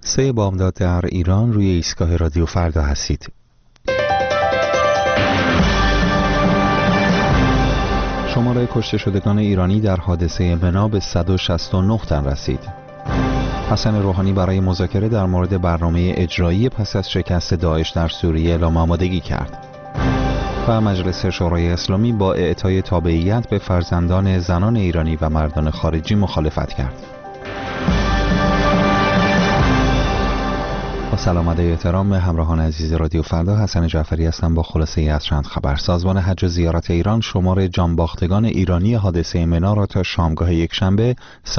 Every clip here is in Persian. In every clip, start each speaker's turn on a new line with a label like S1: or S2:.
S1: 3 بامداد در ایران روی ایستگاه رادیو فردا هستید. شماره کشته شدگان ایرانی در حادثه منا به 169 تن رسید. حسن روحانی برای مذاکره در مورد برنامه اجرایی پس از شکست داعش در سوریه اعلام آمادگی کرد. و مجلس شورای اسلامی با اعطای تابعیت به فرزندان زنان ایرانی و مردان خارجی مخالفت کرد. با سلام و احترام همراهان عزیز رادیو فردا، حسن جعفری هستم با خلاصه از چند خبر. سازمان حج و زیارت ایران شمار جانباختگان ایرانی حادثه منا را تا شامگاه یکشنبه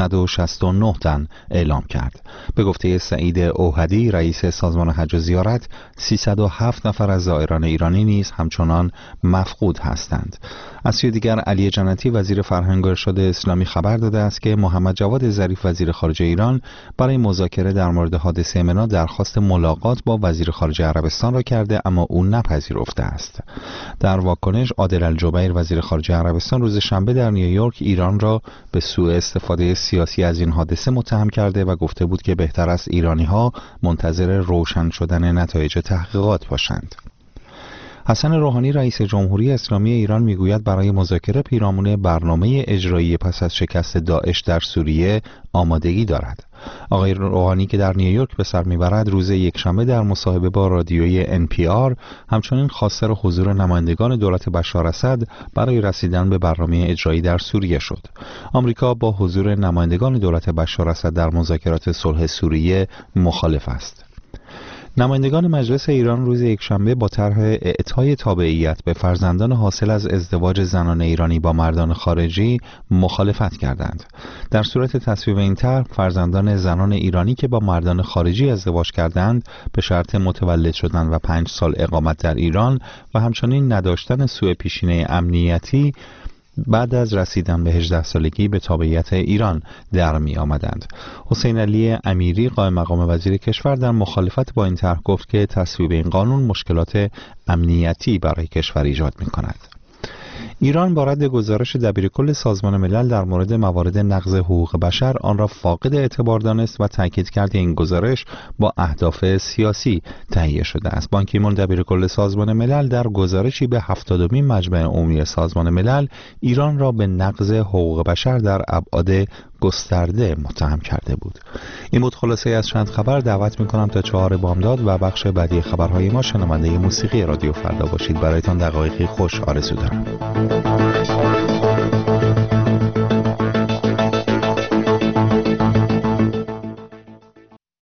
S1: 169 تن اعلام کرد. به گفته سعید اوهدی رئیس سازمان حج و زیارت، 307 نفر از زائران ایرانی نیز همچنان مفقود هستند. از سوی دیگر علی جنتی وزیر فرهنگ و ارشاد اسلامی خبر داده است که محمد جواد ظریف وزیر خارجه ایران برای مذاکره در مورد حادثه منا درخواست ملاقات با وزیر خارجه عربستان را کرده، اما او نپذیرفته است. در واکنش عادل الجبیر وزیر خارجه عربستان روز شنبه در نیویورک ایران را به سوء استفاده سیاسی از این حادثه متهم کرده و گفته بود که بهتر است ایرانی‌ها منتظر روشن شدن نتایج تحقیقات باشند. حسن روحانی رئیس جمهوری اسلامی ایران میگوید برای مذاکره پیرامون برنامه اجرایی پس از شکست داعش در سوریه آمادگی دارد. آقای روحانی که در نیویورک به سر میبرد روز یکشنبه در مصاحبه با رادیوی NPR همچنین خواستار حضور نمایندگان دولت بشار اسد برای رسیدن به برنامه اجرایی در سوریه شد. آمریکا با حضور نمایندگان دولت بشار اسد در مذاکرات صلح سوریه مخالف است. نمایندگان مجلس ایران روز یکشنبه با طرح اعطای تابعیت به فرزندان حاصل از ازدواج زنان ایرانی با مردان خارجی مخالفت کردند. در صورت تصویب این طرح، فرزندان زنان ایرانی که با مردان خارجی ازدواج کردند به شرط متولد شدن و 5 سال اقامت در ایران و همچنین نداشتن سوء پیشینه امنیتی بعد از رسیدن به 18 سالگی به تابعیت ایران در می آمدند. حسین علی امیری قائم مقام وزیر کشور در مخالفت با این طرح گفت که تصویب این قانون مشکلات امنیتی برای کشور ایجاد می کند. ایران با رد گزارش دبیرکل سازمان ملل در مورد موارد نقض حقوق بشر آن را فاقد اعتبار دانست و تاکید کرد این گزارش با اهداف سیاسی تهیه شده است. بان کی مون دبیرکل سازمان ملل در گزارشی به 70مین مجمع عمومی سازمان ملل ایران را به نقض حقوق بشر در ابعاد گسترده متهم کرده بود. این بود خلاصه از چند خبر. دعوت میکنم تا 4 بامداد و بخش بعدی خبرهای ما شنونده موسیقی رادیو فردا باشید. برایتان دقایقی خوش آرزو دارم.